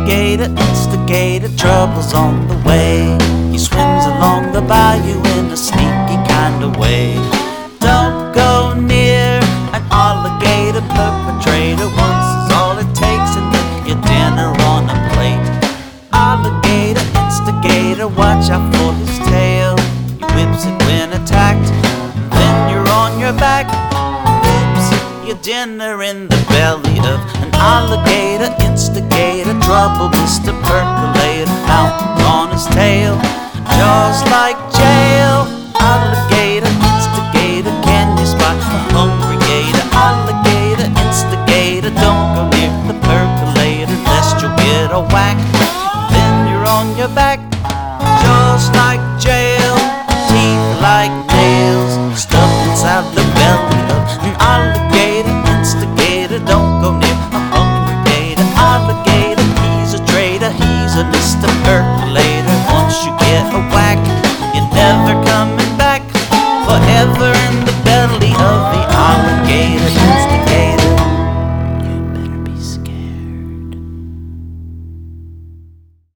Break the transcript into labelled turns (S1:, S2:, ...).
S1: alligator, instigator, trouble's on the way. He swims along the bayou in a sneaky kind of way. Don't go near an alligator perpetrator. Once is all it takes, and leave your dinner on a plate. Alligator, instigator, watch out for his tail. He whips it when attacked, then you're on your back. Your dinner in the belly of an alligator, instigator, trouble, Mr. Percolator, mountain on his tail, jaws like jail. Alligator, instigator, can you spot a hungry gator? Alligator, instigator, don't go near the percolator, lest you'll get a whack, then you're on your back. Jaws like jail, teeth like nails, stuffed inside the belly of an alligator, instigator, don't go near a hungry gator. Alligator, he's a traitor, he's a Mr. Percolator. Once you get a whack, you're never coming back, forever in the belly of the alligator.